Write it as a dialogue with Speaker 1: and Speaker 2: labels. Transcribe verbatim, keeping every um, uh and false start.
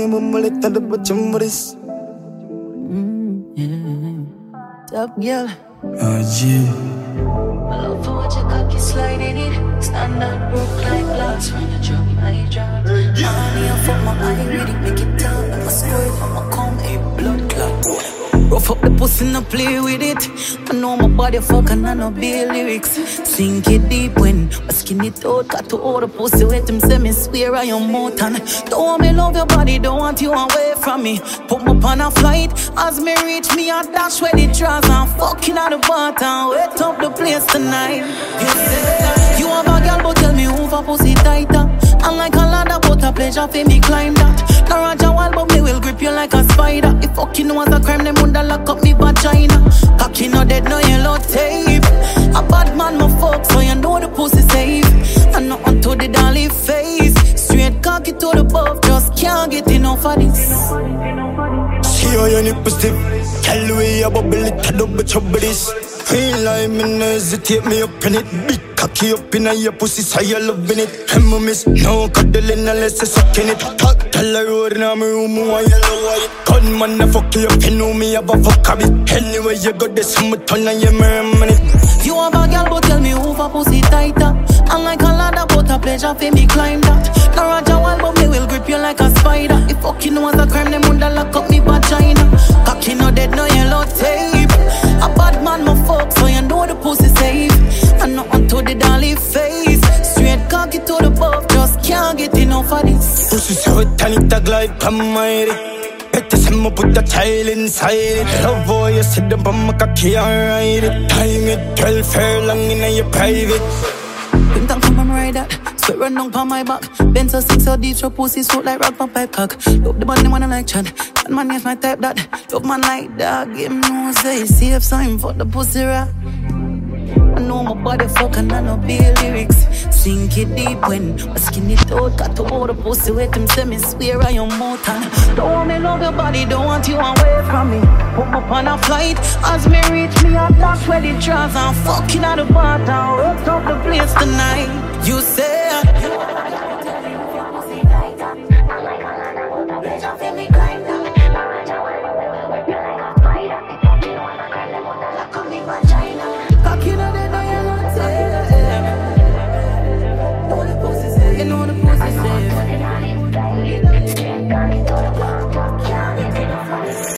Speaker 1: mummalit na dapat yung maris.
Speaker 2: Top girl.
Speaker 1: Oh, G.
Speaker 2: I love for what you cocky sliding it. Stand up, broke like glass when you drop my drop. Money off of my eye, ready, make it tell. I'ma squirt, I'ma come, a blood clot. Rough up the pussy, no play with it. I know my body fuck and I know be lyrics. Sink it deep when I skin it out. Got to all the pussy wet him, say me swear I am more than. Don't want me love your body, don't want you away from me. Put me up on a flight, as me reach me I dash where the drawers. I'm fucking at the bottom, wet up the place tonight. You say you have a girl but tell me who for pussy tighter. I'm like a ladder but a pleasure for me climb that. Now Roger wild but me will grip you like a spider. If fucking was a crime, them woulda lock up me vagina. Cocky no dead, no yellow tape. A bad man my fuck, so you know the pussy safe. And not onto the dolly face. Straight cocky to the buff, just can't get enough of this.
Speaker 1: See how your nipples stiff. Tell the way you bubble it, I double trouble this. Feel like me no hesitate, me up in it. Big cocky up in your pussy, so you loving it. I'm a miss, no cuddling unless you sucking it. Talk, tell her road in my room, why you love white. Gunman, I fuck you up, you know me, have a fuck of it. Anyway, you got this, I'm a ton of your merman it.
Speaker 2: You have a girl, but tell me who for pussy tighter. I'm like a ladder, but a pleasure for me climb that. Now Roger wild, but me will grip you like a spider. If fucking was a crime, them woulda lock up me vagina. Cocky no dead, no yellow tape. A bad man my fuck, so you know the pussy safe. And not onto the dolly face. Straight cocky to the buff, just can't get enough of this.
Speaker 1: Pussy so tiny, tag like I'm my better send me put the child inside it. Love how you sit up on my cocky and ride it. Time it twelve furlong in your private.
Speaker 2: Pink tank come and ride that. Sweat run down pa my back. Bend so sick so deep, so pussy sweat like rock my pipe cock. Love the body wanna like Chad. That man is my type that. Love man like that. Give him no say. See if something for the pussy rock. I know my body fuck and I know be lyrics. Sink it deep when I skin it out. Got to all the pussy wet him, say me swear I am more than. Don't want me love your body, don't want you away from me. Put me up on a flight, as me reach me I dash where the drawers. I'm fucking at the bottom, wet up the place tonight. You say